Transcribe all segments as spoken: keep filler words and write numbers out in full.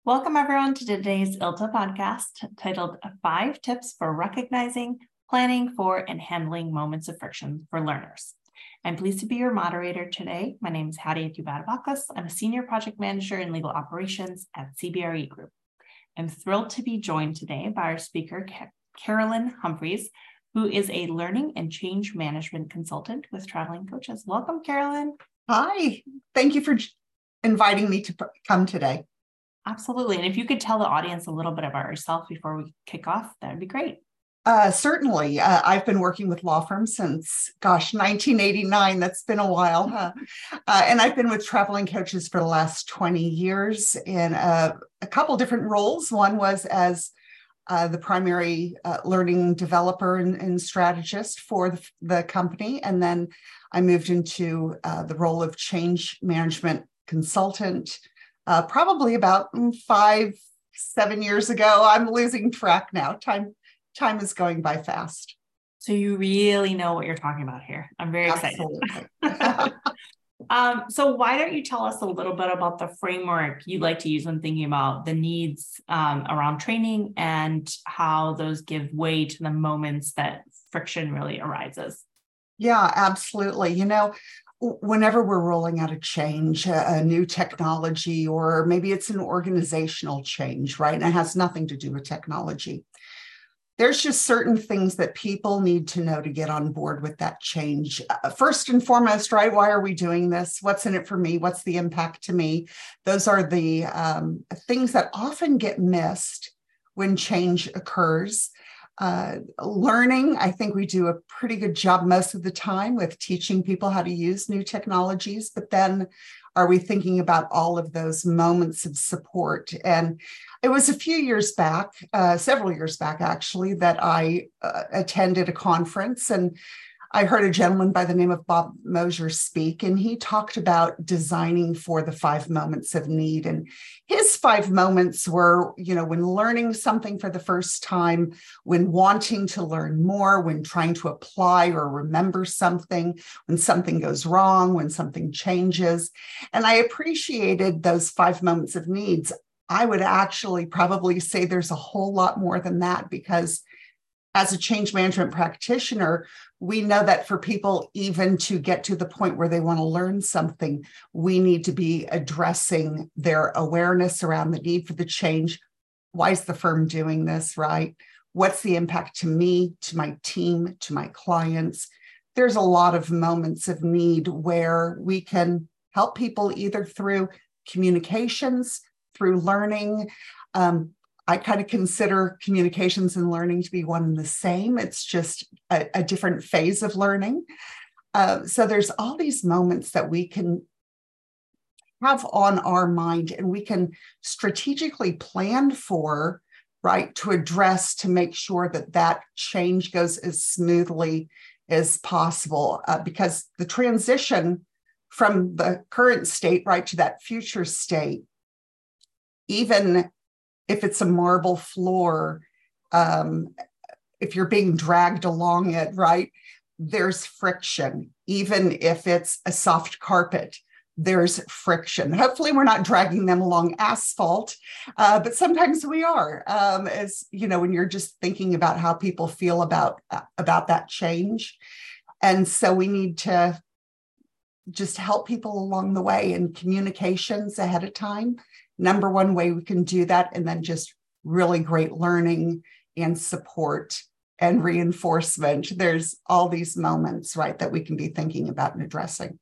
Welcome, everyone, to today's I L T A podcast titled Five Tips for Recognizing, Planning for, and Handling Moments of Friction for Learners. I'm pleased to be your moderator today. My name is Hattie Atubadabakis. I'm a Senior Project Manager in Legal Operations at C B R E Group. I'm thrilled to be joined today by our speaker, Carolyn Humphreys, who is a Learning and Change Management Consultant with Traveling Coaches. Welcome, Carolyn. Hi, thank you for inviting me to come today. Absolutely. And if you could tell the audience a little bit about yourself before we kick off, that would be great. Uh, certainly. Uh, I've been working with law firms since, gosh, nineteen eighty-nine. That's been a while. Huh? Uh, and I've been with Traveling Coaches for the last twenty years in a, a couple different roles. One was as uh, the primary uh, learning developer and, and strategist for the, the company. And then I moved into uh, the role of change management consultant. Uh, probably about five, seven years ago. I'm losing track now. Time, time is going by fast. So you really know what you're talking about here. I'm very Absolutely. excited. um, so why don't you tell us a little bit about the framework you like to use when thinking about the needs um, around training and how those give way to the moments that friction really arises? Yeah, absolutely. You know, whenever we're rolling out a change, a, a new technology, or maybe it's an organizational change, right? And it has nothing to do with technology. There's just certain things that people need to know to get on board with that change. Uh, first and foremost, right? Why are we doing this? What's in it for me? What's the impact to me? Those are the um, things that often get missed when change occurs. Uh, learning, I think we do a pretty good job most of the time with teaching people how to use new technologies, but then are we thinking about all of those moments of support? And it was a few years back, uh, several years back actually, that I uh, attended a conference, and I heard a gentleman by the name of Bob Mosier speak, and he talked about designing for the five moments of need. And his five moments were, you know, when learning something for the first time, when wanting to learn more, when trying to apply or remember something, when something goes wrong, when something changes. And I appreciated those five moments of needs. I would actually probably say there's a whole lot more than that, because as a change management practitioner, we know that for people even to get to the point where they want to learn something, we need to be addressing their awareness around the need for the change. Why is the firm doing this, right? What's the impact to me, to my team, to my clients? There's a lot of moments of need where we can help people either through communications, through learning. Um, I kind of consider communications and learning to be one and the same. It's just a, a different phase of learning. Uh, so there's all these moments that we can have on our mind, and we can strategically plan for, right, to address, to make sure that that change goes as smoothly as possible. Uh, because the transition from the current state, right, to that future state, even if it's a marble floor, um, if you're being dragged along it, right, there's friction. Even if it's a soft carpet, there's friction. Hopefully we're not dragging them along asphalt, uh, but sometimes we are, um, as you know, when you're just thinking about how people feel about, uh, about that change. And so we need to just help people along the way, in communications ahead of time. Number one way we can do that, and then just really great learning and support and reinforcement. There's all these moments, right, that we can be thinking about and addressing.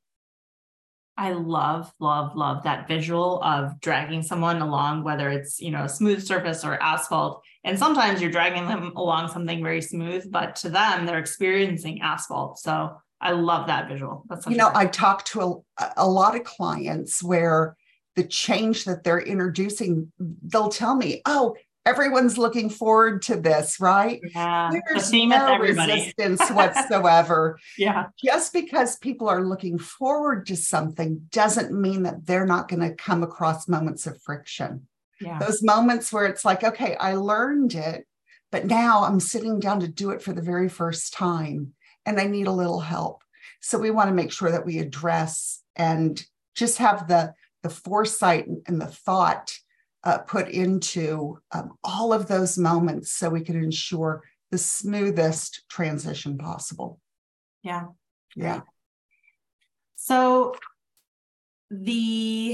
I love, love, love that visual of dragging someone along, whether it's, you know, a smooth surface or asphalt. And sometimes you're dragging them along something very smooth, but to them, they're experiencing asphalt. So I love that visual. That's such you know, a- I talk to a, a lot of clients where the change that they're introducing, they'll tell me, oh, everyone's looking forward to this, right? Yeah, There's no resistance whatsoever. Yeah. Just because people are looking forward to something doesn't mean that they're not going to come across moments of friction. Yeah. Those moments where it's like, okay, I learned it, but now I'm sitting down to do it for the very first time, and I need a little help. So we want to make sure that we address and just have the the foresight and the thought uh, put into um, all of those moments so we can ensure the smoothest transition possible. Yeah. Yeah. So the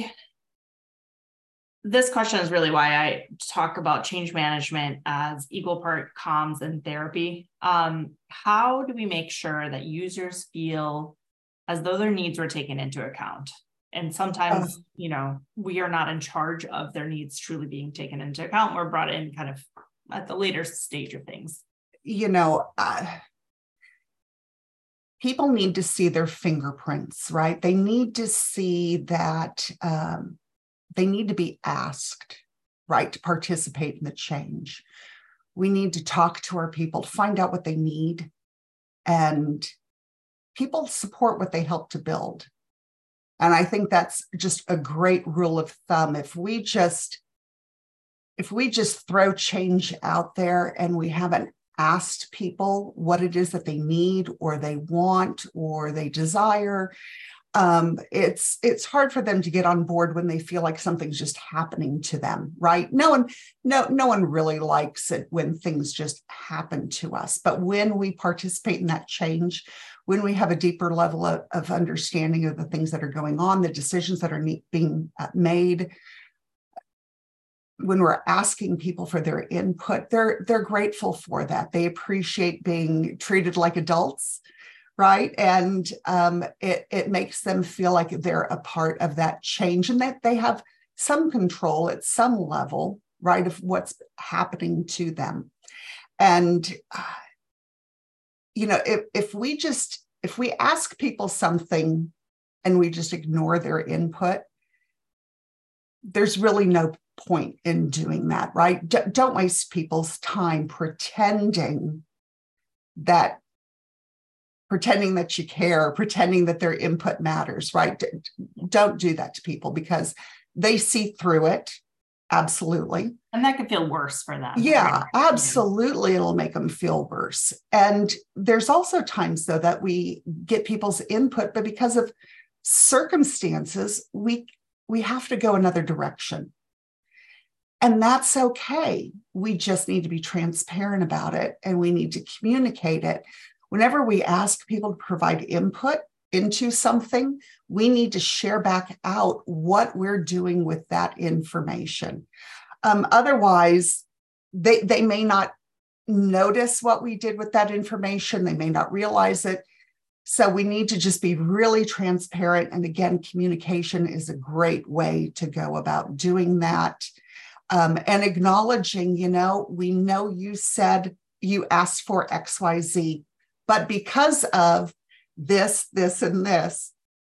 this question is really why I talk about change management as equal part comms and therapy. Um, how do we make sure that users feel as though their needs were taken into account? And sometimes, uh, you know, we are not in charge of their needs truly being taken into account. We're brought in kind of at the later stage of things. You know, uh, people need to see their fingerprints, right? They need to see that um, they need to be asked, right, to participate in the change. We need to talk to our people to find out what they need, and people support what they help to build. And I think that's just a great rule of thumb. If we just, if we just throw change out there and we haven't asked people what it is that they need or they want or they desire, um, it's it's hard for them to get on board when they feel like something's just happening to them, right? No one, no, no one really likes it when things just happen to us. But when we participate in that change, when we have a deeper level of, of understanding of the things that are going on, the decisions that are ne- being made, when we're asking people for their input, they're they're grateful for that. They appreciate being treated like adults, right? And um, it, it makes them feel like they're a part of that change and that they have some control at some level, right, of what's happening to them. And, uh, you know, if, if we just, if we ask people something and we just ignore their input, there's really no point in doing that, right? D- don't waste people's time pretending that pretending that you care, pretending that their input matters, right? D- don't do that to people because they see through it. Absolutely. And that could feel worse for them. Yeah, absolutely. It'll make them feel worse. And there's also times, though, that we get people's input, but because of circumstances, we we have to go another direction. And that's okay. We just need to be transparent about it and we need to communicate it. Whenever we ask people to provide input into something, we need to share back out what we're doing with that information. Um, otherwise, they, they may not notice what we did with that information. They may not realize it. So we need to just be really transparent. And again, communication is a great way to go about doing that. Um, and acknowledging, you know, we know you said you asked for X Y Z, but because of this, this, and this,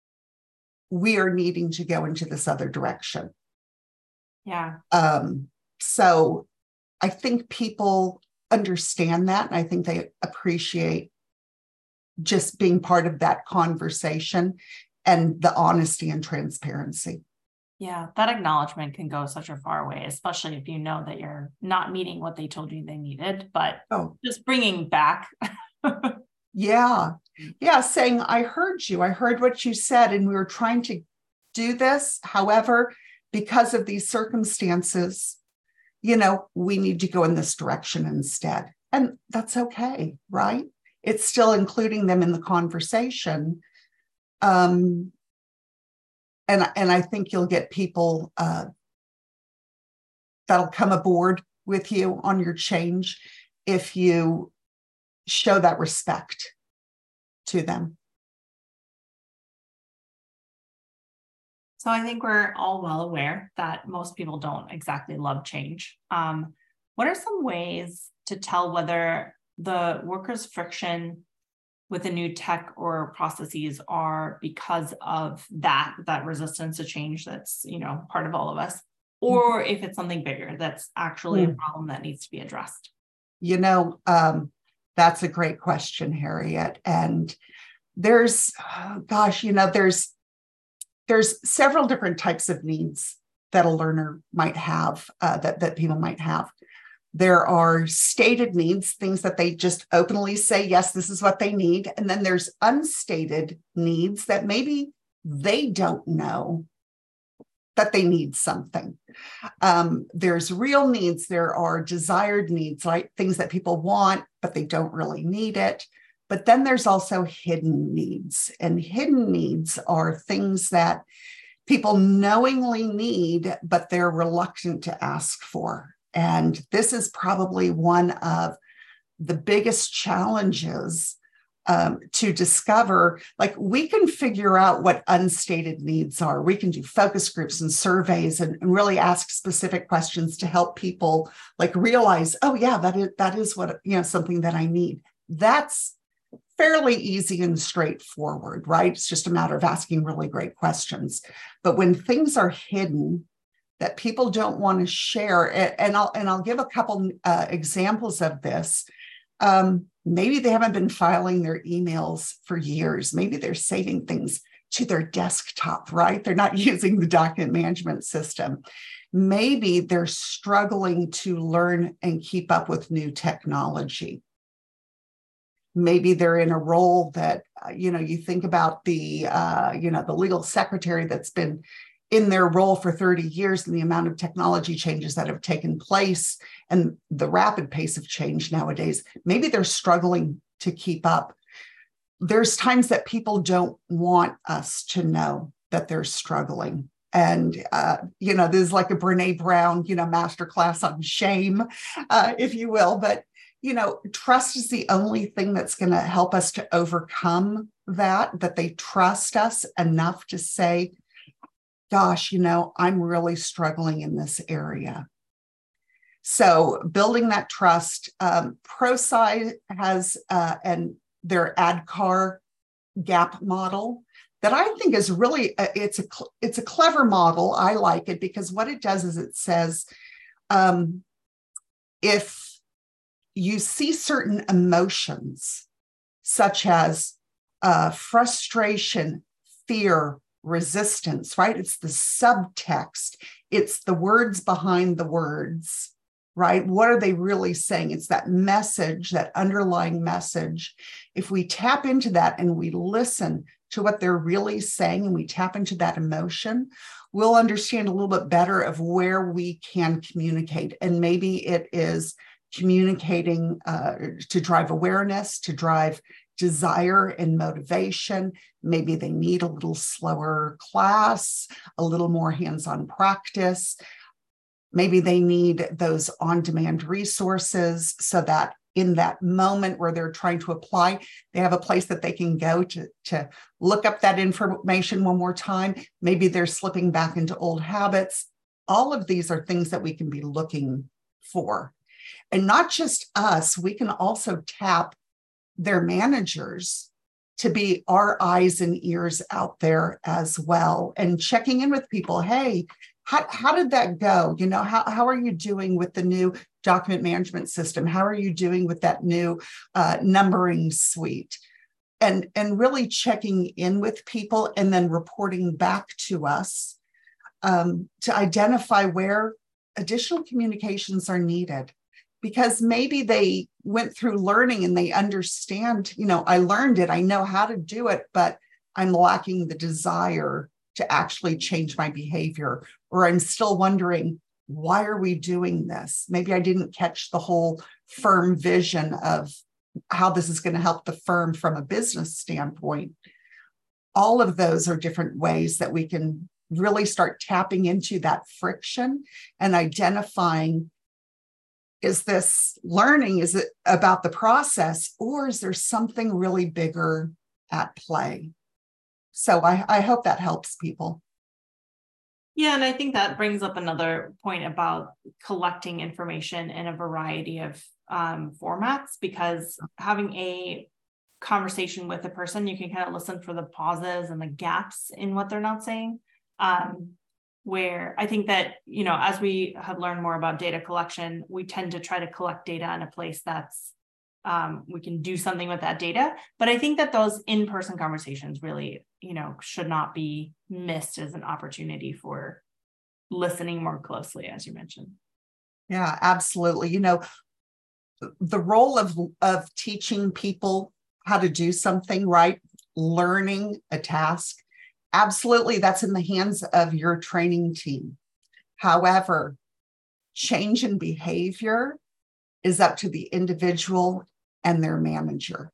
we are needing to go into this other direction. Yeah. Um, so I think people understand that. And I think they appreciate just being part of that conversation and the honesty and transparency. Yeah, that acknowledgement can go such a far way, especially if you know that you're not meeting what they told you they needed, but oh. just bringing back. yeah. Yeah. Saying, I heard you. I heard what you said, and we were trying to do this. However, because of these circumstances, you know, we need to go in this direction instead. And that's okay, right? It's still including them in the conversation. Um, And, and I think you'll get people uh, that'll come aboard with you on your change if you show that respect to them. So I think we're all well aware that most people don't exactly love change. Um, what are some ways to tell whether the workers' friction with the new tech or processes are because of that, that resistance to change that's, you know, part of all of us, or if it's something bigger that's actually mm. a problem that needs to be addressed? You know, um, that's a great question, Harriet. And there's, oh gosh, you know, there's, there's several different types of needs that a learner might have, uh, that, that people might have. There are stated needs, things that they just openly say, yes, this is what they need. And then there's unstated needs that maybe they don't know that they need something. Um, there's real needs. There are desired needs, right? Things that people want, but they don't really need it. But then there's also hidden needs. And hidden needs are things that people knowingly need, but they're reluctant to ask for. And this is probably one of the biggest challenges um, to discover. Like, we can figure out what unstated needs are. We can do focus groups and surveys and, and really ask specific questions to help people like realize, oh yeah, that is, that is what, you know, something that I need. That's fairly easy and straightforward, right? It's just a matter of asking really great questions. But when things are hidden that people don't want to share, and I'll and I'll give a couple uh, examples of this. Um, maybe they haven't been filing their emails for years. Maybe they're saving things to their desktop, right? They're not using the document management system. Maybe they're struggling to learn and keep up with new technology. Maybe they're in a role that, you know, you think about the, uh, you know, the legal secretary that's been in their role for thirty years and the amount of technology changes that have taken place and the rapid pace of change nowadays. Maybe they're struggling to keep up. There's times that people don't want us to know that they're struggling. And, uh, you know, there's like a Brene Brown, you know, masterclass on shame, uh, if you will. But, you know, trust is the only thing that's going to help us to overcome that, that they trust us enough to say, gosh, you know, I'm really struggling in this area. So building that trust, um, ProSci has uh, and their A D K A R gap model that I think is really, a, it's, a, it's a clever model. I like it because what it does is it says, um, if you see certain emotions, such as uh, frustration, fear, resistance, right? It's the subtext. It's the words behind the words, right? What are they really saying? It's that message, that underlying message. If we tap into that and we listen to what they're really saying and we tap into that emotion, we'll understand a little bit better of where we can communicate. And maybe it is communicating uh, to drive awareness, to drive desire and motivation. Maybe they need a little slower class, a little more hands-on practice. Maybe they need those on-demand resources so that in that moment where they're trying to apply, they have a place that they can go to, to look up that information one more time. Maybe they're slipping back into old habits. All of these are things that we can be looking for. And not just us, we can also tap their managers to be our eyes and ears out there as well, and checking in with people. Hey, how, how did that go? You know, how, how are you doing with the new document management system? How are you doing with that new uh, numbering suite? And, and really checking in with people and then reporting back to us um, to identify where additional communications are needed. Because maybe they went through learning and they understand, you know, I learned it, I know how to do it, but I'm lacking the desire to actually change my behavior. Or I'm still wondering, why are we doing this? Maybe I didn't catch the whole firm vision of how this is going to help the firm from a business standpoint. All of those are different ways that we can really start tapping into that friction and identifying, is this learning, is it about the process, or is there something really bigger at play? So I, I hope that helps people. Yeah, and I think that brings up another point about collecting information in a variety of um, formats, because having a conversation with a person, you can kind of listen for the pauses and the gaps in what they're not saying. Um, where I think that, you know, as we have learned more about data collection, we tend to try to collect data in a place that's, um, we can do something with that data. But I think that those in-person conversations really, you know, should not be missed as an opportunity for listening more closely, as you mentioned. Yeah, absolutely. You know, the role of, of teaching people how to do something, right? Learning a task Absolutely, that's in the hands of your training team. However, change in behavior is up to the individual and their manager.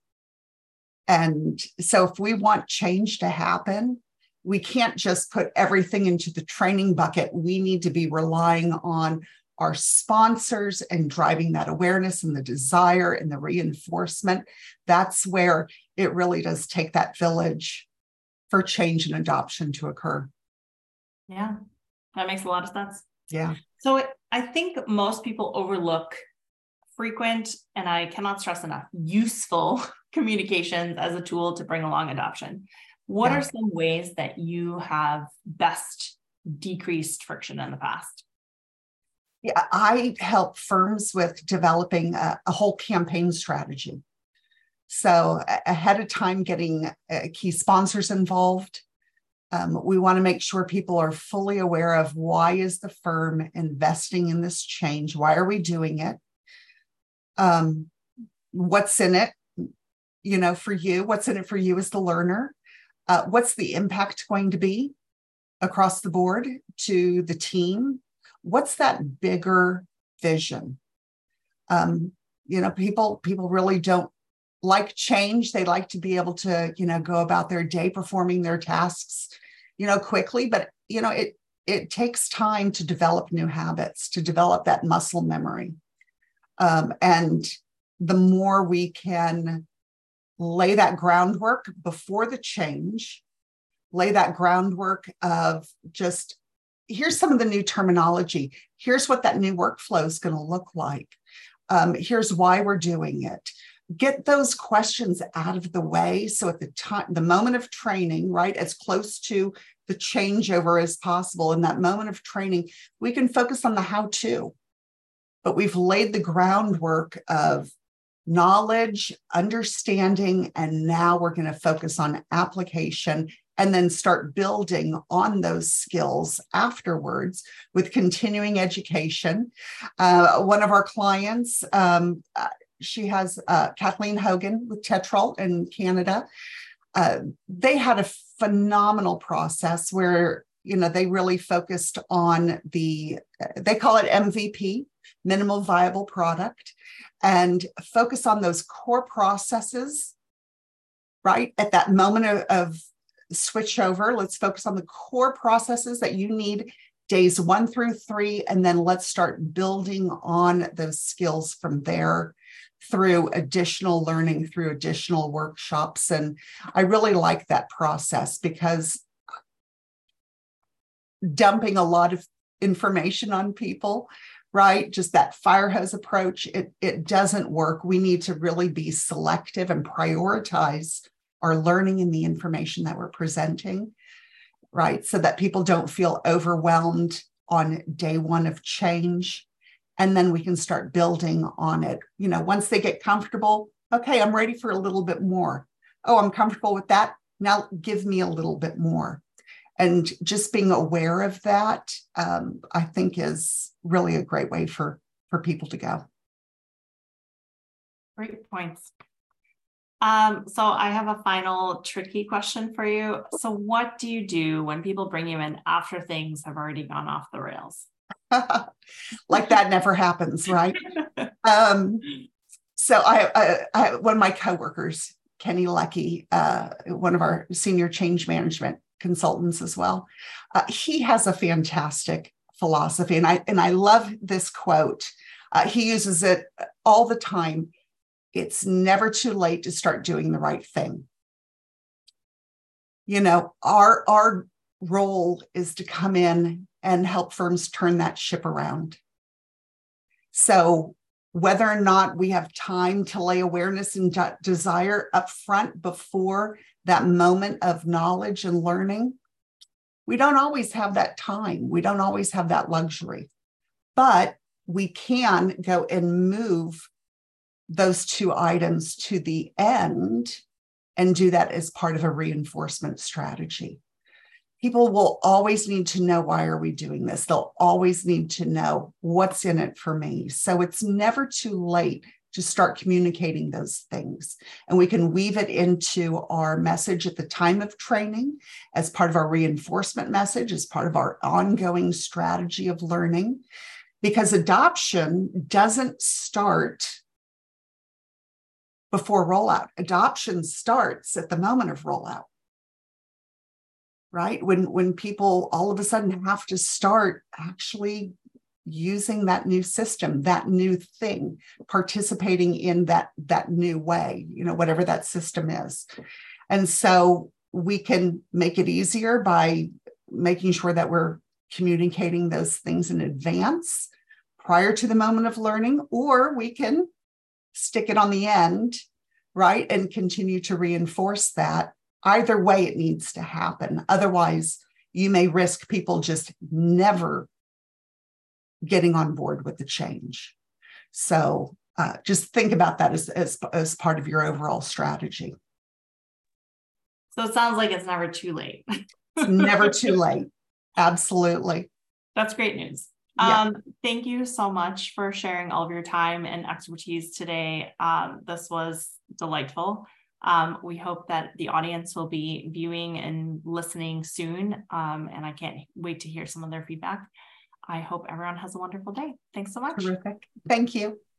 And so if we want change to happen, we can't just put everything into the training bucket. We need to be relying on our sponsors and driving that awareness and the desire and the reinforcement. That's where it really does take that village for change and adoption to occur. Yeah, that makes a lot of sense. Yeah. So it, I think most people overlook frequent, and I cannot stress enough, useful communications as a tool to bring along adoption. What yeah. are some ways that you have best decreased friction in the past? Yeah, I help firms with developing a, a whole campaign strategy. So ahead of time, getting uh, key sponsors involved. Um, we want to make sure people are fully aware of why is the firm investing in this change? Why are we doing it? Um, what's in it, you know, for you? What's in it for you as the learner? Uh, what's the impact going to be across the board to the team? What's that bigger vision? Um, you know, people people really don't like change. They like to be able to, you know, go about their day performing their tasks, you know, quickly. But, you know, it it takes time to develop new habits, to develop that muscle memory. Um, and the more we can lay that groundwork before the change, lay that groundwork of just, here's some of the new terminology. Here's what that new workflow is going to look like. Um, here's why we're doing it. Get those questions out of the way. So at the time, the moment of training, right, as close to the changeover as possible, in that moment of training, we can focus on the how-to. But we've laid the groundwork of knowledge, understanding, and now we're going to focus on application and then start building on those skills afterwards with continuing education. Uh, one of our clients, um, she has uh, Kathleen Hogan with Tetrol in Canada. Uh, they had a phenomenal process where, you know, they really focused on the, they call it M V P, minimal viable product, and focus on those core processes, right? At that moment of, of switch over, let's focus on the core processes that you need days one through three, and then let's start building on those skills from there through additional learning, through additional workshops. And I really like that process because dumping a lot of information on people, right? Just that fire hose approach, it, it doesn't work. We need to really be selective and prioritize our learning and the information that we're presenting, right? So that people don't feel overwhelmed on day one of change. And then we can start building on it. You know, once they get comfortable, okay, I'm ready for a little bit more. Oh, I'm comfortable with that. Now give me a little bit more. And just being aware of that, um, I think is really a great way for, for people to go. Great points. Um, so I have a final tricky question for you. So what do you do when people bring you in after things have already gone off the rails? Like that never happens, right? um, so I, I, I, one of my coworkers, Kenny Lucky, uh, one of our senior change management consultants as well, uh, he has a fantastic philosophy, and I and I love this quote. Uh, he uses it all the time. It's never too late to start doing the right thing. You know, our our role is to come in and help firms turn that ship around. So whether or not we have time to lay awareness and de- desire up front before that moment of knowledge and learning, we don't always have that time. We don't always have that luxury, but we can go and move those two items to the end and do that as part of a reinforcement strategy. People will always need to know, why are we doing this? They'll always need to know what's in it for me. So it's never too late to start communicating those things. And we can weave it into our message at the time of training as part of our reinforcement message, as part of our ongoing strategy of learning, because adoption doesn't start before rollout. Adoption starts at the moment of rollout, right? When, when people all of a sudden have to start actually using that new system, that new thing, participating in that, that new way, you know, whatever that system is. And so we can make it easier by making sure that we're communicating those things in advance prior to the moment of learning, or we can stick it on the end, right? And continue to reinforce that. Either way, it needs to happen. Otherwise, you may risk people just never getting on board with the change. So uh, just think about that as, as, as part of your overall strategy. So it sounds like it's never too late. It's never too late. Absolutely. That's great news. Yeah. Um, thank you so much for sharing all of your time and expertise today. Um, this was delightful. Um, we hope that the audience will be viewing and listening soon. Um, and I can't wait to hear some of their feedback. I hope everyone has a wonderful day. Thanks so much. Terrific. Thank you.